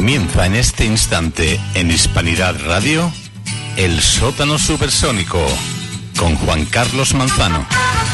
Comienza en este instante en Hispanidad Radio, El Sótano Supersónico, con Juan Carlos Manzano.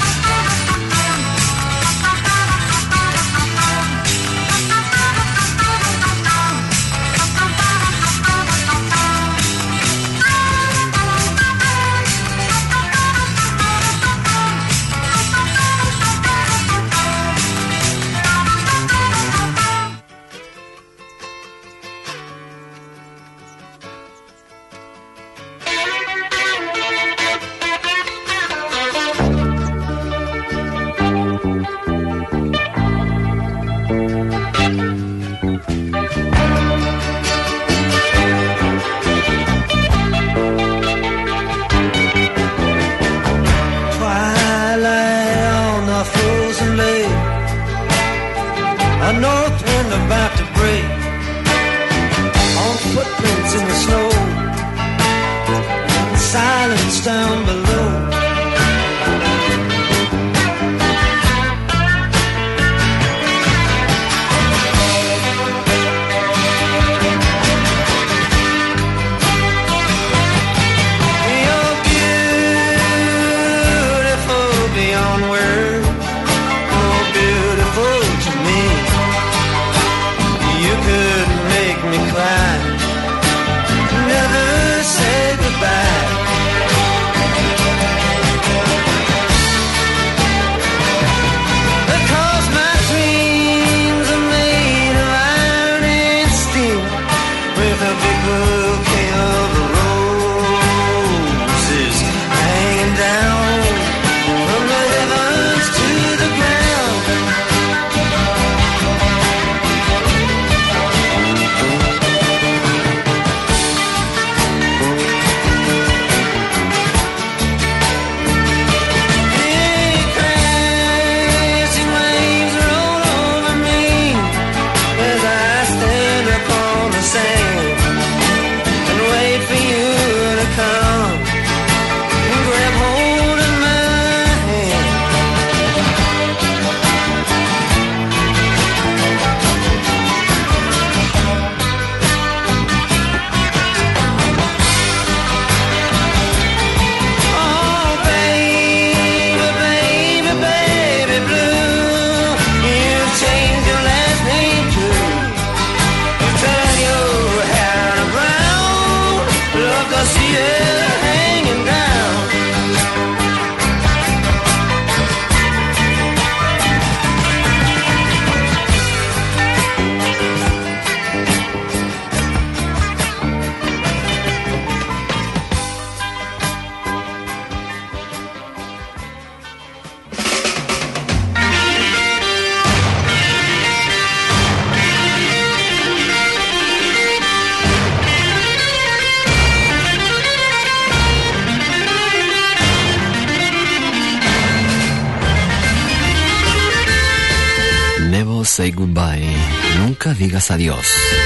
Say Goodbye, nunca digas adiós.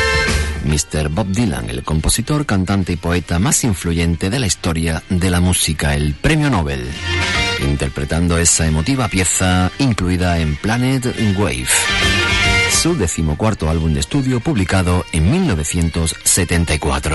Mr. Bob Dylan, el compositor, cantante y poeta más influyente de la historia de la música, el Premio Nobel, interpretando esa emotiva pieza incluida en Planet Wave, su 14º álbum de estudio publicado en 1974.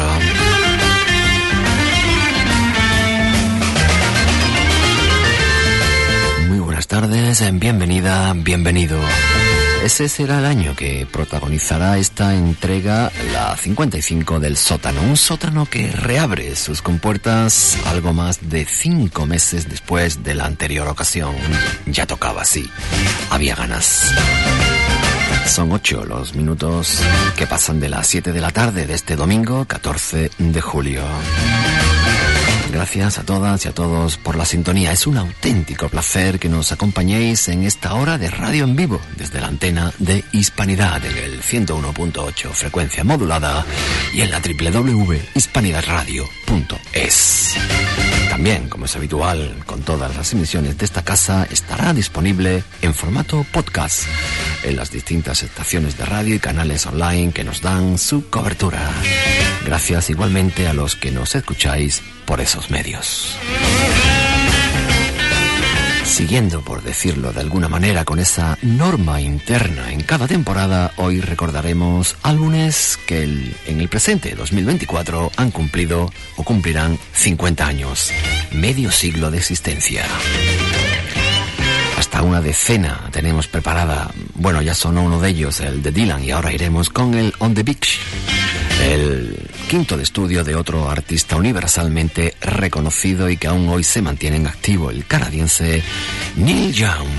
Muy buenas tardes, bienvenida, bienvenido. Ese será el año que protagonizará esta entrega, la 55 del Sótano. Un sótano que reabre sus compuertas algo más de 5 meses después de la anterior ocasión. Ya tocaba, sí. Había ganas. Son 8 los minutos que pasan de las 7 de la tarde de este domingo, 14 de julio. Gracias a todas y a todos por la sintonía. Es un auténtico placer que nos acompañéis en esta hora de radio en vivo desde la antena de Hispanidad en el 101.8 frecuencia modulada y en la www.hispanidadradio.es. También, como es habitual con todas las emisiones de esta casa, estará disponible en formato podcast en las distintas estaciones de radio y canales online que nos dan su cobertura. Gracias igualmente a los que nos escucháis por esos medios. Siguiendo, por decirlo de alguna manera, con esa norma interna en cada temporada, hoy recordaremos álbumes que en el presente 2024 han cumplido o cumplirán 50 años, medio siglo de existencia. Hasta una decena tenemos preparada. Bueno, ya sonó uno de ellos, el de Dylan, y ahora iremos con el On the Beach, el quinto de estudio de otro artista universalmente reconocido y que aún hoy se mantiene en activo, el canadiense Neil Young.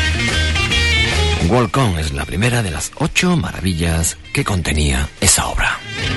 Walk On es la primera de las 8 maravillas que contenía esa obra.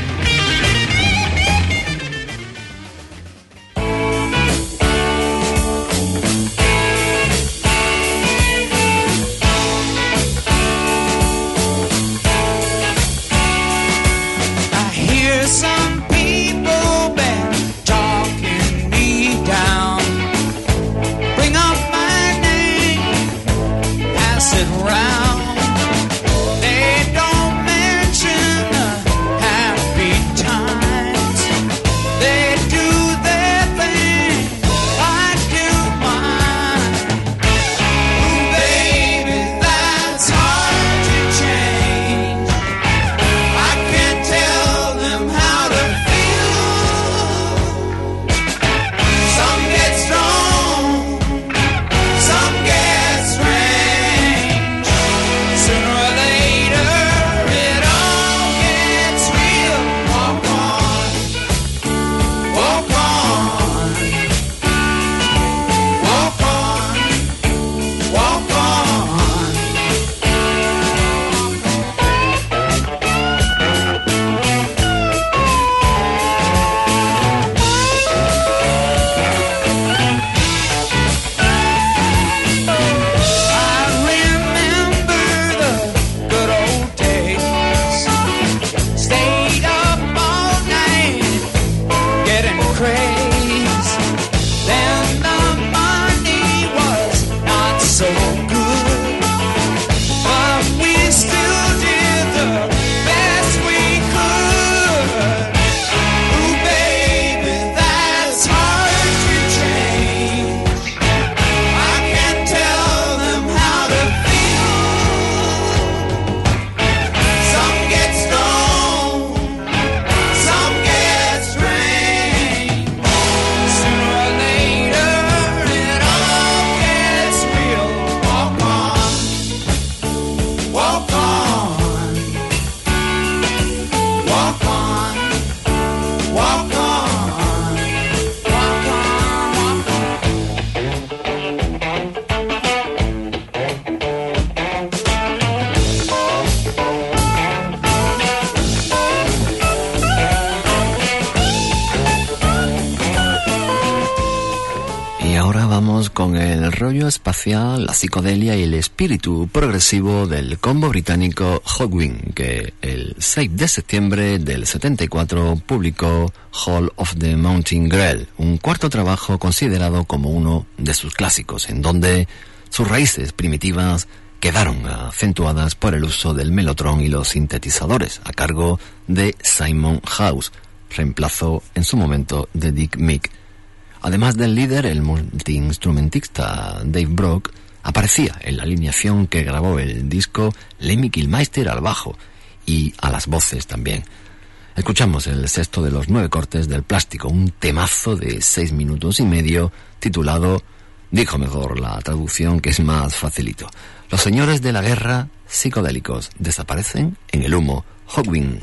Con el rollo espacial, la psicodelia y el espíritu progresivo del combo británico Hawkwind, que el 6 de septiembre del 74 publicó Hall of the Mountain Grail, un cuarto trabajo considerado como uno de sus clásicos, en donde sus raíces primitivas quedaron acentuadas por el uso del melotron y los sintetizadores, a cargo de Simon House, reemplazo en su momento de Dick Meek. Además del líder, el multiinstrumentista Dave Brock aparecía en la alineación que grabó el disco Lemmy Kilmister al bajo y a las voces también. Escuchamos el sexto de los 9 cortes del Plástico, un temazo de 6 minutos y medio titulado, dijo mejor la traducción que es más facilito, Los señores de la guerra psicodélicos desaparecen en el humo. Hawkwind.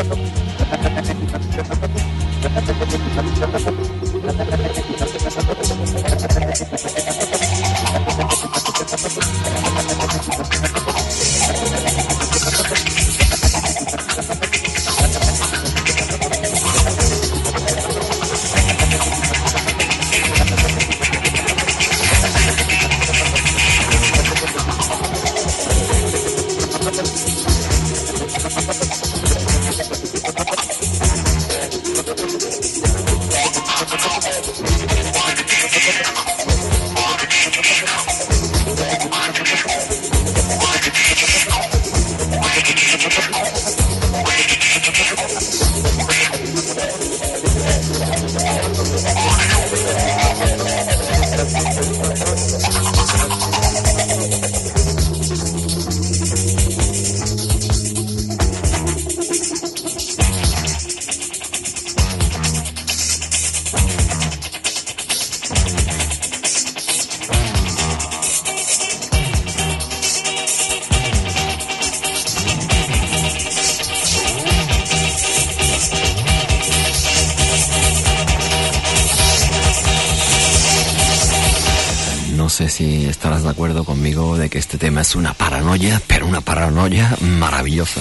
No sé si estarás de acuerdo conmigo de que este tema es una paranoia, pero una paranoia maravillosa.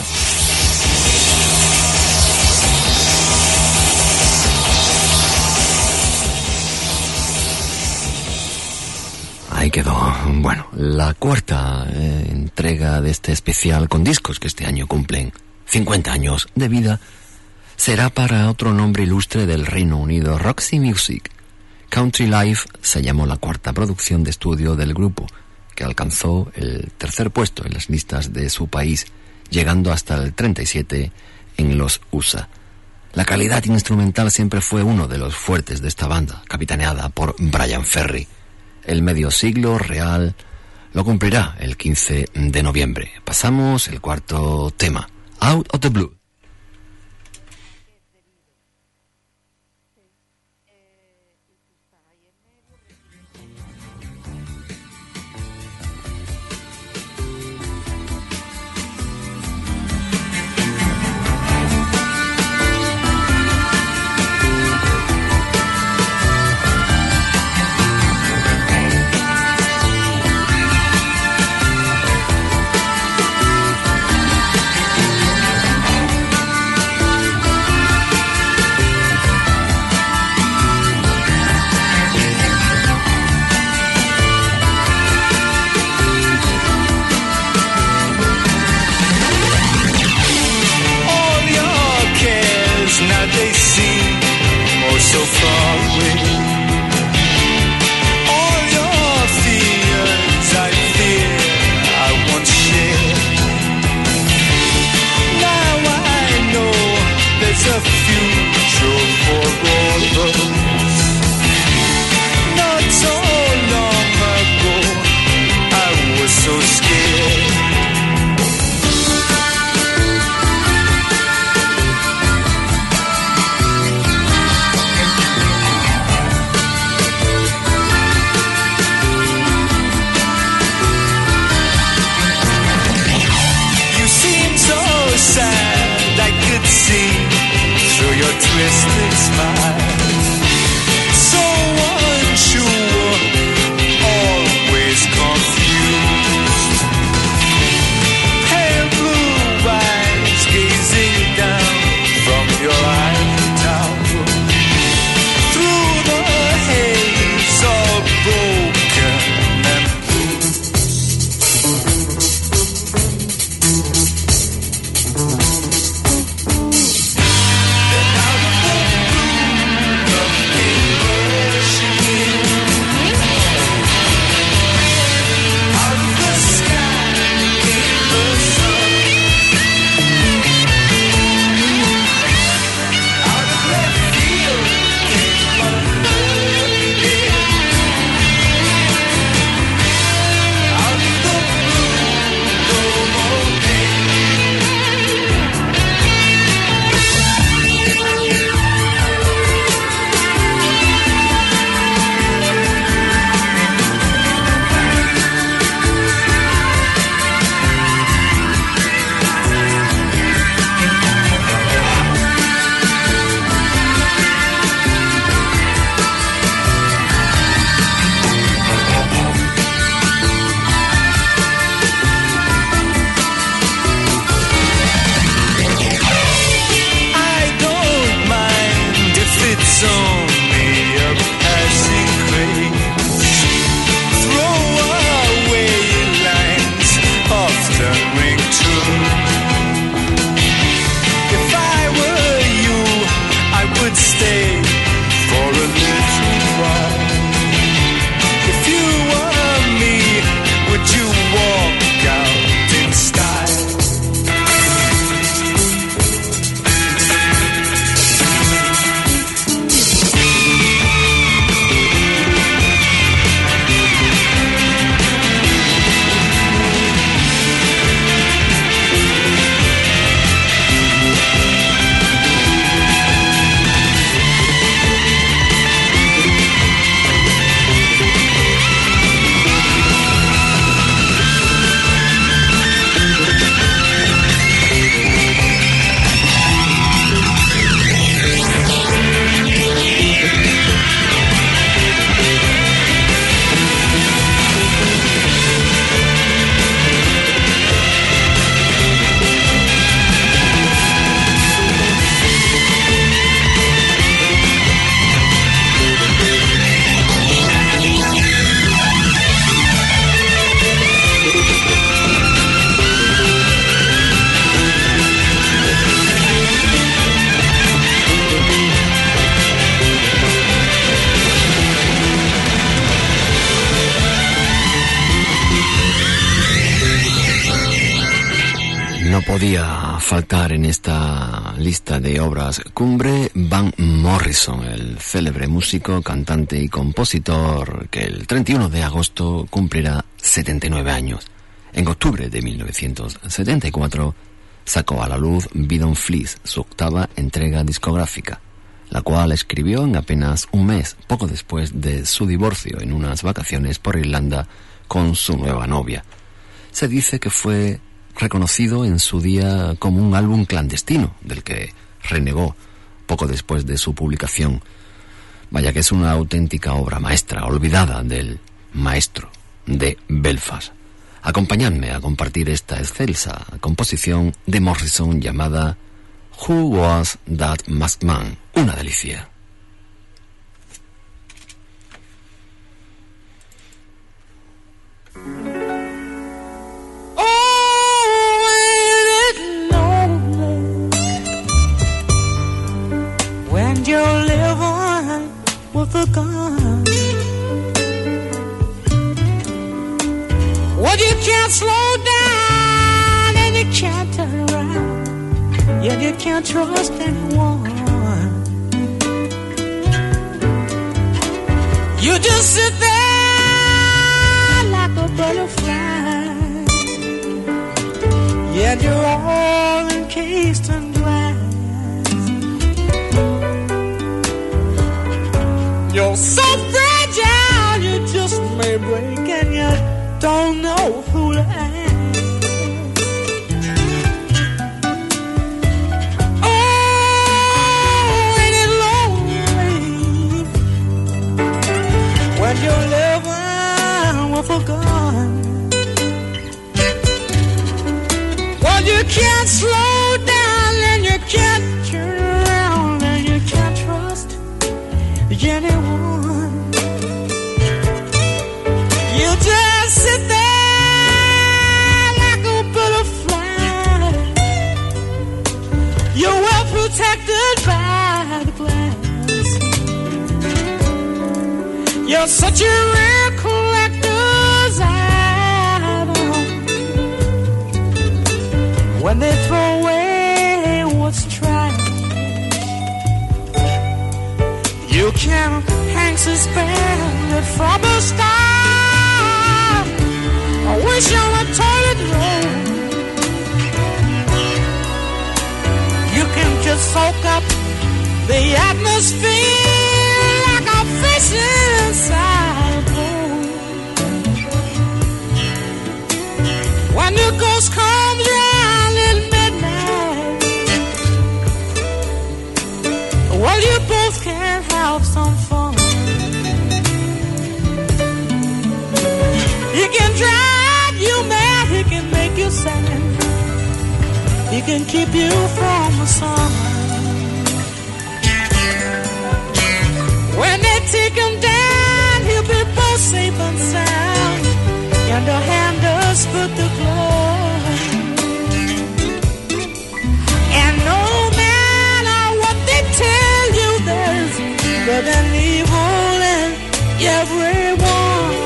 Ahí quedó. Bueno, la cuarta entrega de este especial con discos que este año cumplen 50 años de vida será para otro nombre ilustre del Reino Unido, Roxy Music. Country Life se llamó la cuarta producción de estudio del grupo, que alcanzó el tercer puesto en las listas de su país, llegando hasta el 37 en los USA. La calidad instrumental siempre fue uno de los fuertes de esta banda, capitaneada por Bryan Ferry. El medio siglo real lo cumplirá el 15 de noviembre. Pasamos el cuarto tema, Out of the Blue. podía faltar en esta lista de obras cumbre Van Morrison, el célebre músico, cantante y compositor que el 31 de agosto cumplirá 79 años. En octubre de 1974 sacó a la luz Bidon Fleece, su octava entrega discográfica, la cual escribió en apenas un mes, poco después de su divorcio, en unas vacaciones por Irlanda con su nueva novia. Se dice que fue reconocido en su día como un álbum clandestino, del que renegó poco después de su publicación. Vaya que es una auténtica obra maestra, olvidada del maestro de Belfast. Acompañadme a compartir esta excelsa composición de Morrison llamada Who Was That Masked Man? Una delicia. You're living with a gun. Well, you can't slow down and you can't turn around. Yeah, you can't trust anyone. You just sit there like a butterfly. Yeah, you're all encased in glass. You're so fragile, you just may break, and you don't know who to ask. Oh, ain't it lonely when you're living with a gun? Well, you can't slow down, and you can't turn around, and you can't trust anyone. You just sit there like a butterfly. You're well protected by the glass. You're such a rare collector's item. When they throw away what's trash, you can hang suspended from a star. I wish on a toilet roll. You can just soak up the atmosphere like a fish inside a bowl. When the ghost comes round at midnight, well, you both can have some fun. He can drive you mad, he can make you sad, he can keep you from the sun. When they take him down, he'll be both safe and sound, and the hand does put the glove. And no matter what they tell you, there's good and evil in everyone.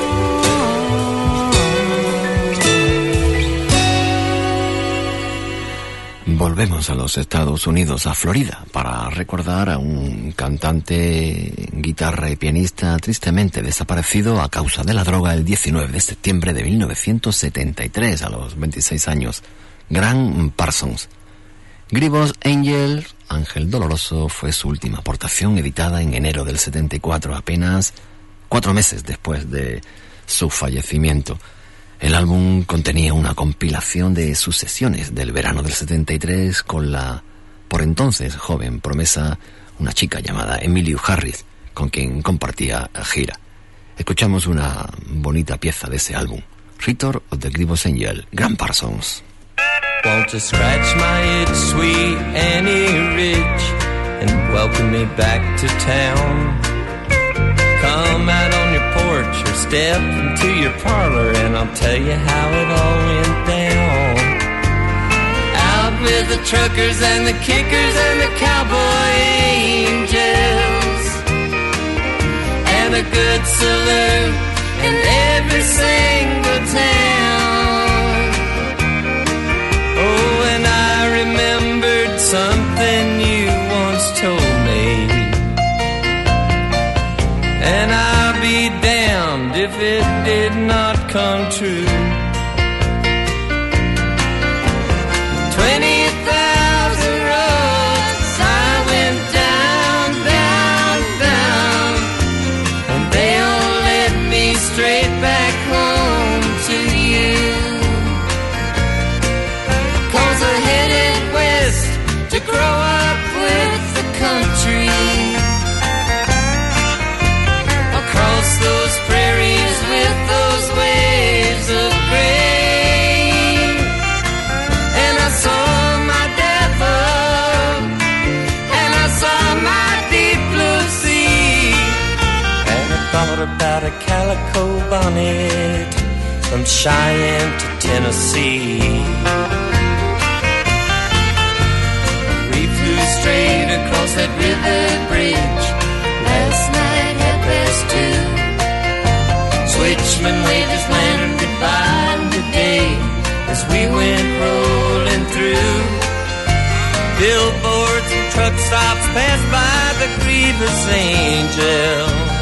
Volvemos a los Estados Unidos, a Florida, para recordar a un cantante, guitarra y pianista tristemente desaparecido a causa de la droga el 19 de septiembre de 1973, a los 26 años, Gram Parsons. Grievous Angel, Ángel Doloroso, fue su última aportación, editada en enero del 74, apenas 4 meses después de su fallecimiento. El álbum contenía una compilación de sus sesiones del verano del 73 con la, por entonces, joven promesa, una chica llamada Emmylou Harris, con quien compartía gira. Escuchamos una bonita pieza de ese álbum, Return of the Grievous Angel, Gram Parsons. Won't you scratch my itch, sweet Annie Ridge, and welcome me back to town? Come out on your porch or step into your parlor, and I'll tell you how it all went down. Out with the truckers and the kickers and the cowboy angels, and a good salute in every single town. Oh, and I come true. 20,000 roads I went down, down, down, and they all led me straight back home to you. 'Cause I headed west to grow up with the country, across those prairies with those waves of grain. And I saw my devil, and I saw my deep blue sea, and I thought about a calico bonnet from Cheyenne to Tennessee. We flew straight across that river bridge last night, 2:30. Switchman waved his lantern goodbye today as we went rolling through. Billboards and truck stops passed by the Grievous Angel.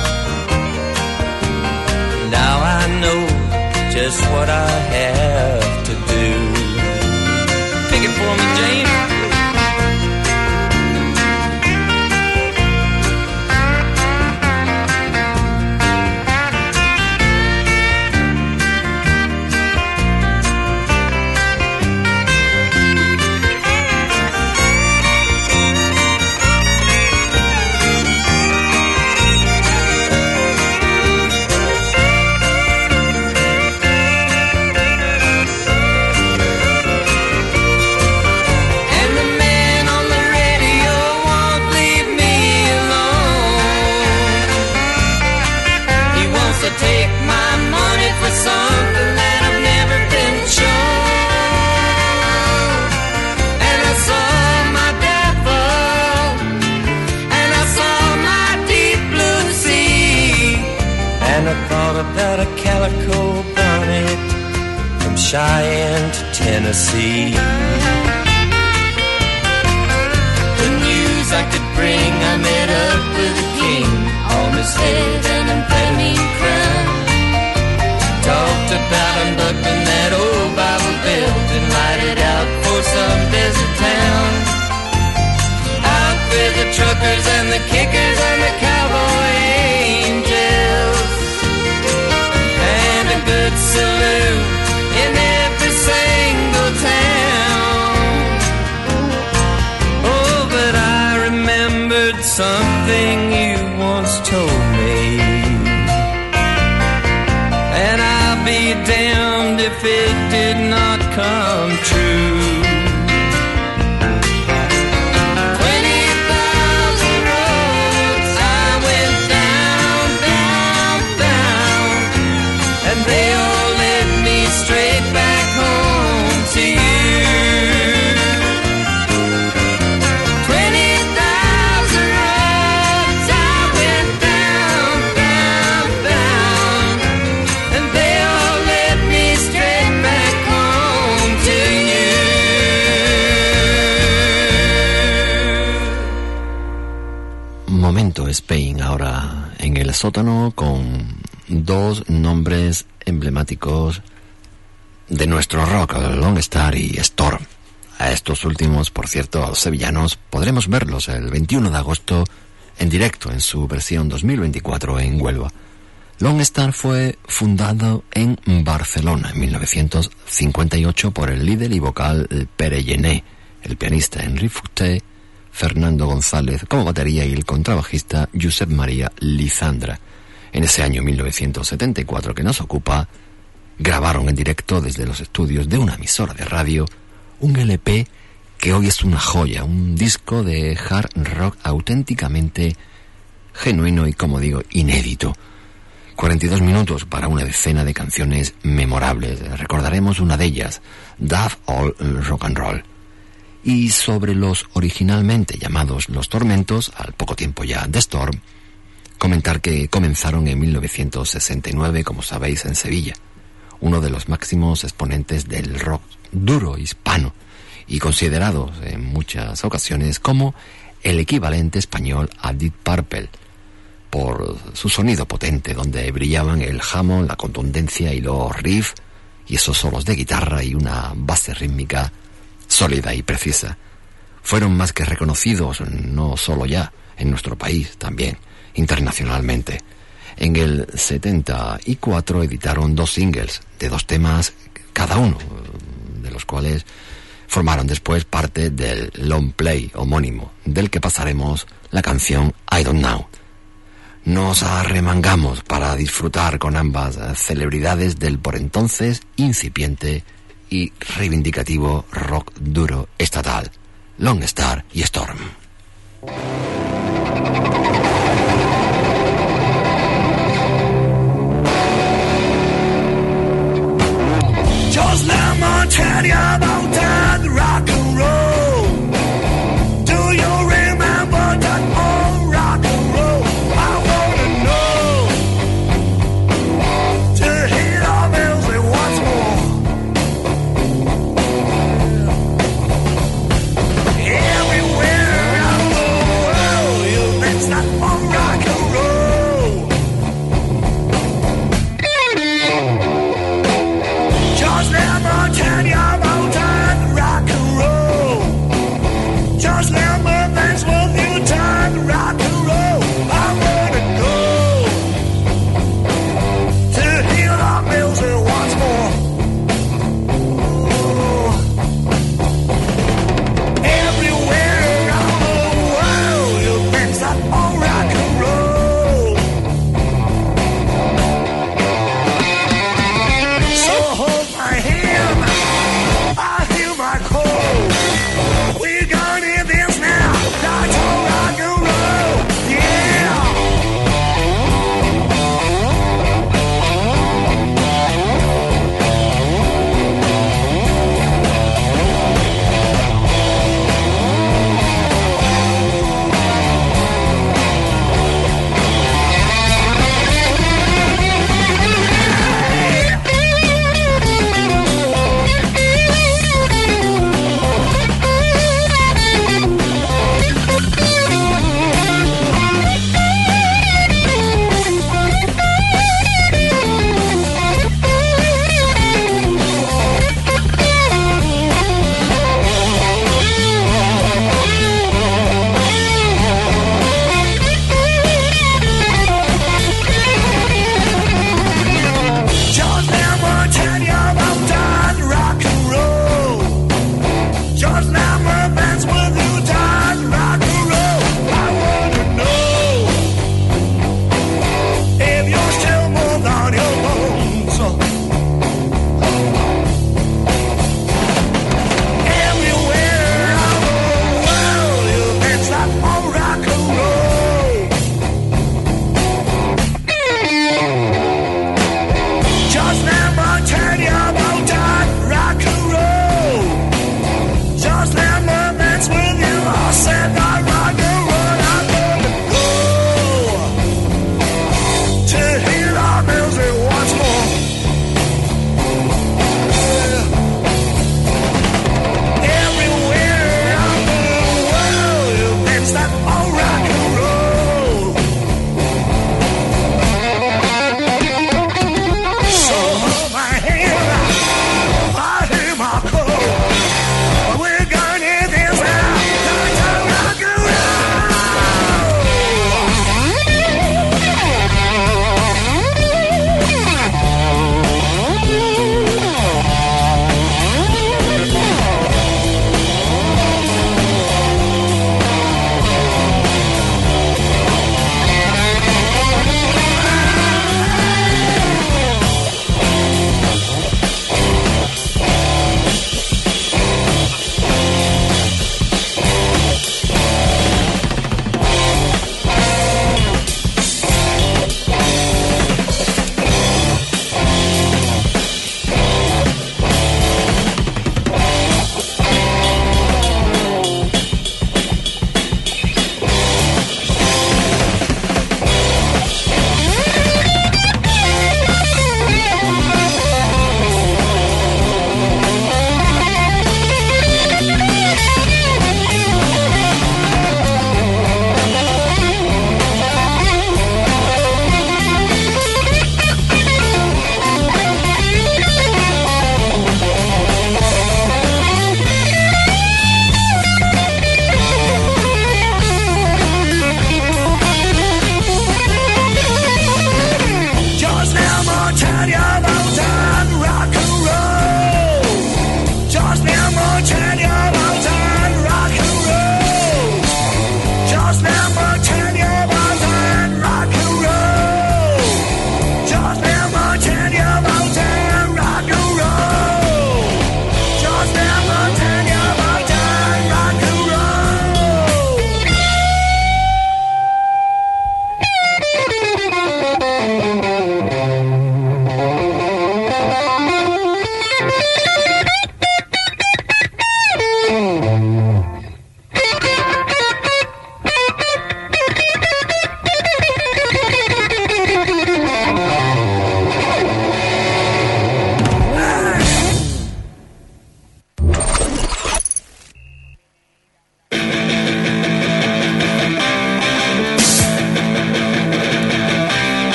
Now I know just what I have to do. Pick it for me, Jane. Take my money for something that I've never been shown. And I saw my devil, and I saw my deep blue sea, and I thought about a calico bonnet from Cheyenne to Tennessee. The news I could bring, I met up with a king on his head and amphetamine crown. Talked about unbuckling that old Bible belt and light it out for some desert town. Out with the truckers and the kickers and the cowboy angels, and a good salute in every single town. Oh, but I remembered something you once told me, and I'll be damned if it did not come true. 20,000 roads I went down, down, down, and they all led me straight back home to you. 20,000 roads I went down, down, down, and they all led me straight back home to you. Momento Spain ahora en el sótano con dos nombres emblemáticos de nuestro rock, Longstar y Storm. A estos últimos, por cierto, a los sevillanos, podremos verlos el 21 de agosto en directo en su versión 2024 en Huelva. Longstar fue fundado en Barcelona en 1958 por el líder y vocal Pere Gené, el pianista Henri Futé, Fernando González como batería y el contrabajista Josep María Lizandra. En ese año 1974 que nos ocupa, grabaron en directo desde los estudios de una emisora de radio un LP que hoy es una joya, un disco de hard rock auténticamente genuino y, como digo, inédito. 42 minutos para una decena de canciones memorables. Recordaremos una de ellas, Dove All Rock and Roll. Y sobre los originalmente llamados Los Tormentos, al poco tiempo ya de Storm, comentar que comenzaron en 1969, como sabéis, en Sevilla, uno de los máximos exponentes del rock duro hispano y considerados en muchas ocasiones como el equivalente español a Deep Purple. por su sonido potente, donde brillaban el Hammond, la contundencia y los riffs, y esos solos de guitarra y una base rítmica sólida y precisa. Fueron más que reconocidos, no solo ya en nuestro país, también internacionalmente. En el 74 editaron 2 singles de 2 temas cada uno, de los cuales formaron después parte del long play homónimo, del que pasaremos la canción I Don't Know. Nos arremangamos para disfrutar con ambas celebridades del por entonces incipiente y reivindicativo rock duro estatal, Long Star y Storm. Just let me tell you about that rock and roll. Do you remember that old rock and roll? I wanna know. To hear the music once more. Everywhere I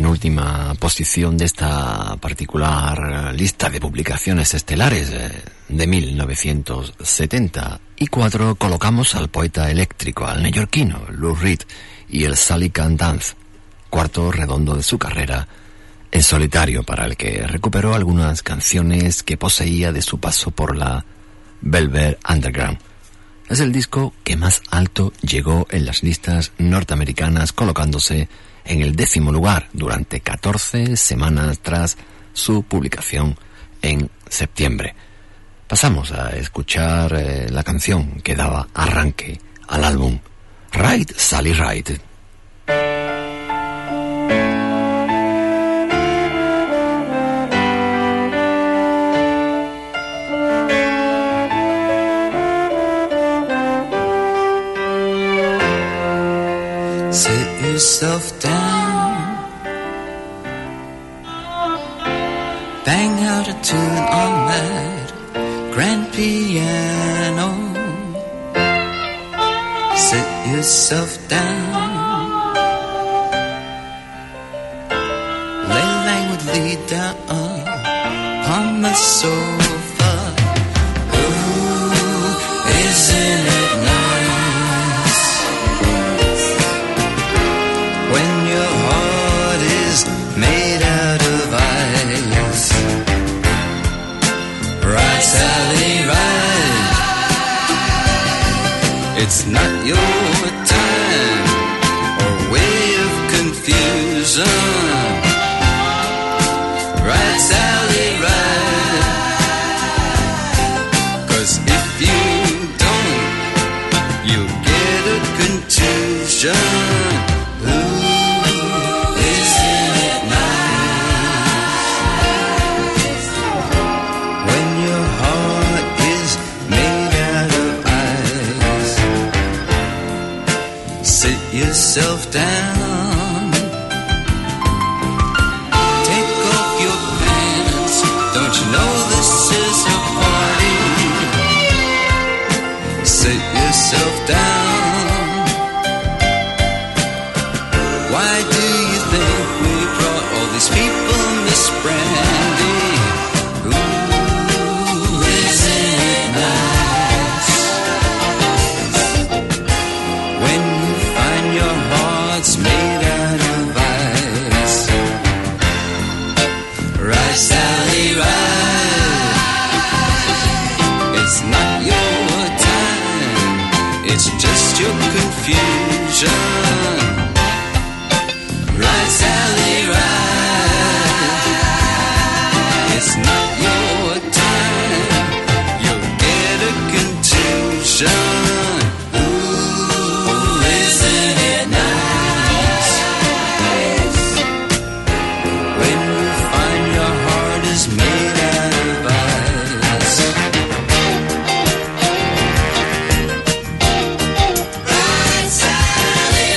penúltima posición de esta particular lista de publicaciones estelares de 1974, colocamos al poeta eléctrico, al neoyorquino Lou Reed y el Sally Can Dance, cuarto redondo de su carrera en solitario, para el que recuperó algunas canciones que poseía de su paso por la Velvet Underground. Es el disco que más alto llegó en las listas norteamericanas, colocándose en el 10º lugar durante 14 semanas tras su publicación en septiembre. Pasamos a escuchar la canción que daba arranque al álbum, Ride Sally Ride. Sit yourself down, bang out a tune on that grand piano. Sit yourself down, lay languidly down on the sofa. Ooh, isn't it nice when your heart is made out of ice? Ride, Sally, ride. It's not your time or way of confusion. Ride, Sally, ride. 'Cause if you don't, you'll get a contusion. Ooh, isn't it nice when your heart is made out of ice? Sit yourself down, take off your pants. Don't you know this is a party? Sit yourself down. Why do you think we brought all these people, Miss Brandy? Ooh, isn't it nice when you find your heart's made out of ice? Ride, Sally, ride. It's not your time, it's just your confusion. Ride, Sally, ride. It's not your time, you'll get a contusion. Ooh, isn't it nice when you find your heart is made out of ice? Ride, Sally,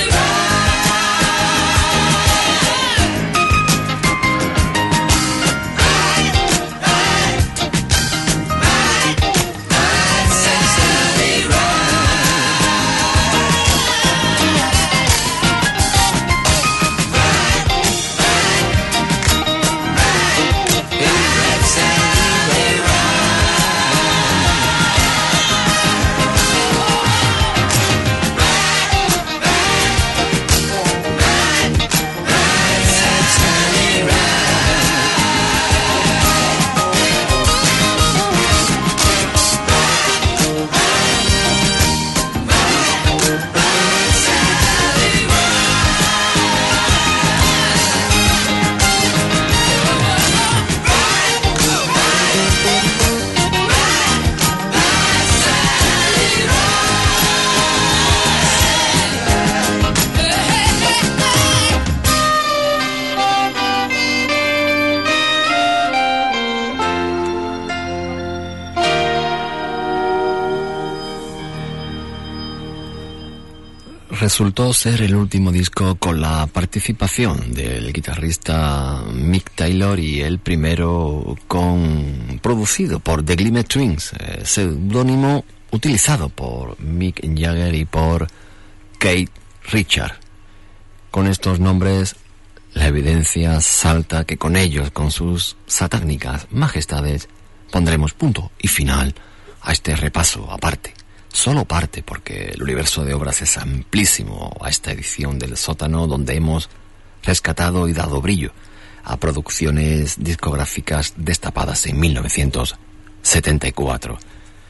resultó ser el último disco con la participación del guitarrista Mick Taylor y el primero producido por The Glimmer Twins, seudónimo utilizado por Mick Jagger y por Keith Richards. Con estos nombres, la evidencia salta que con ellos, con sus satánicas majestades, pondremos punto y final a este repaso aparte. Solo parte, porque el universo de obras es amplísimo a esta edición del Sótano, donde hemos rescatado y dado brillo a producciones discográficas destapadas en 1974.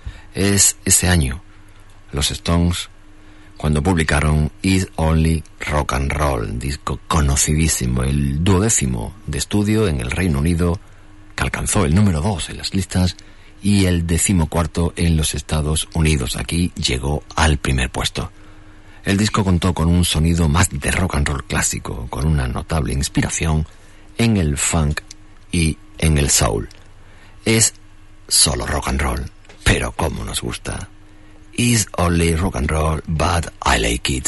Es ese año, los Stones, cuando publicaron It's Only Rock and Roll, disco conocidísimo, el 12º de estudio en el Reino Unido, que alcanzó el número 2 en las listas, y el 14º en los Estados Unidos. Aquí llegó al primer puesto. El disco contó con un sonido más de rock and roll clásico, con una notable inspiración en el funk y en el soul. Es solo rock and roll, pero cómo nos gusta. It's only rock and roll, but I like it.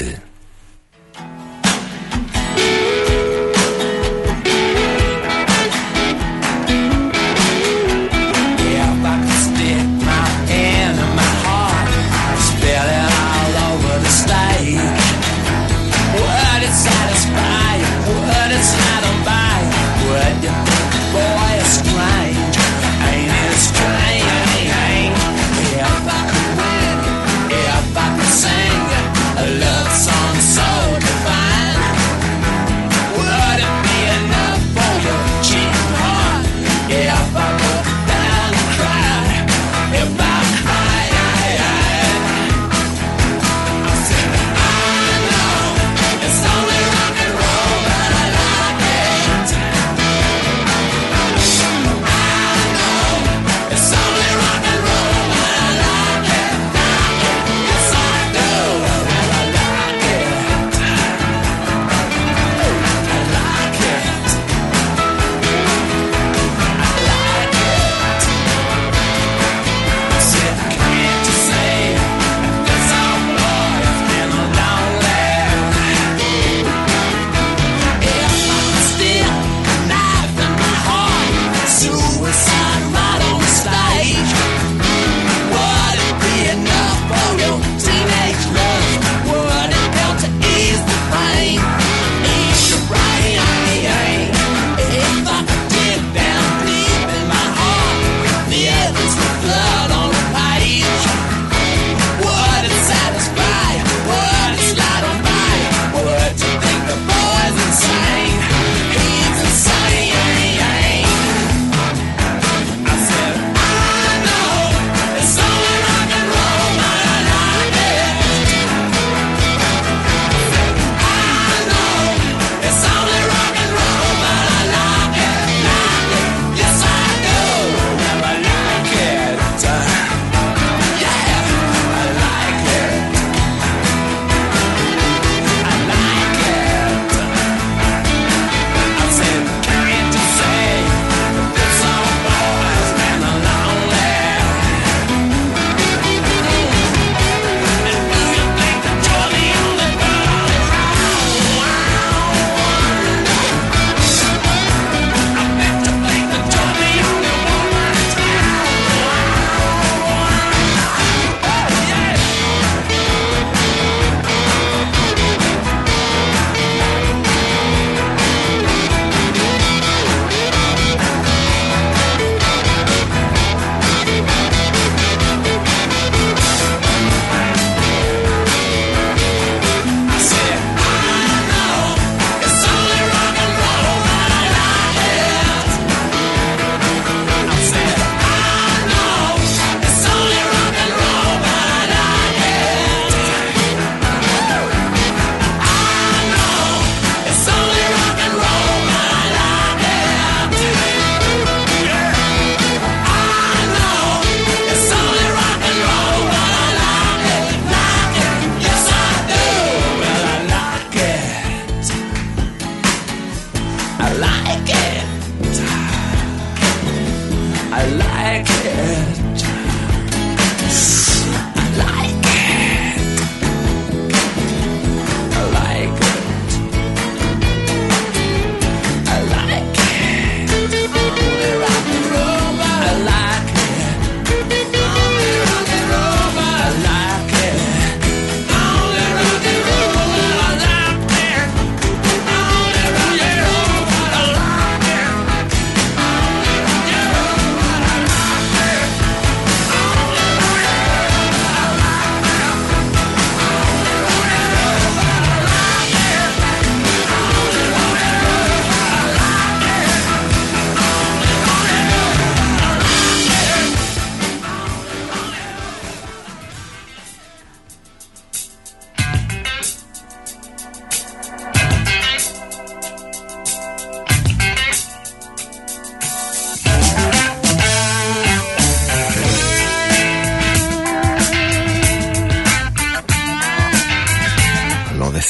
Yeah.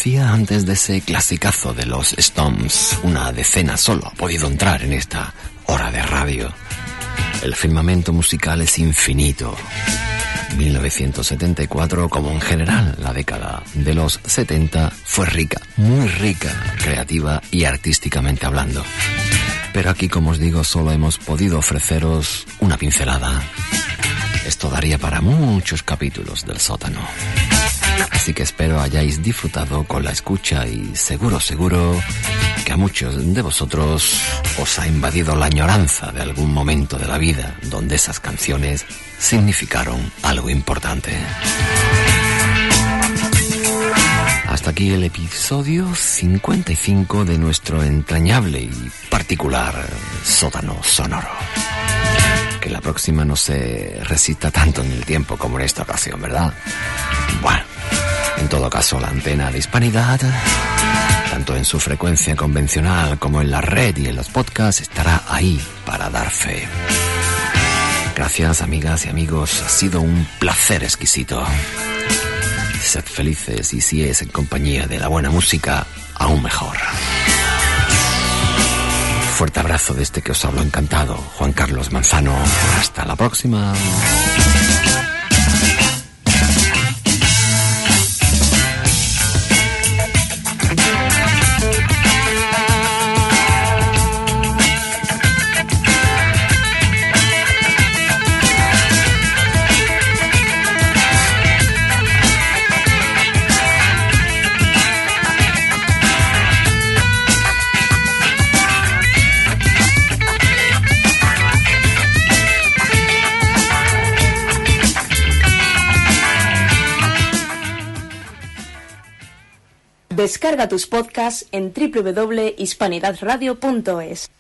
decía antes de ese clasicazo de los Stones, una decena solo ha podido entrar en esta hora de radio. El firmamento musical es infinito. 1974, como en general la década de los 70, fue rica, muy rica, creativa y artísticamente hablando. Pero aquí, como os digo, solo hemos podido ofreceros una pincelada. Esto daría para muchos capítulos del sótano. Así que espero hayáis disfrutado con la escucha y seguro que a muchos de vosotros os ha invadido la añoranza de algún momento de la vida donde esas canciones significaron algo importante. Hasta aquí el episodio 55 de nuestro entrañable y particular sótano sonoro. Que la próxima no se resista tanto en el tiempo como en esta ocasión, ¿verdad? Bueno, en todo caso la antena de Hispanidad, tanto en su frecuencia convencional como en la red y en los podcasts, estará ahí para dar fe. Gracias, amigas y amigos, ha sido un placer exquisito. Sed felices y si es en compañía de la buena música, aún mejor. Fuerte abrazo de este que os hablo encantado, Juan Carlos Manzano. Hasta la próxima. Descarga tus podcasts en www.hispanidadradio.es.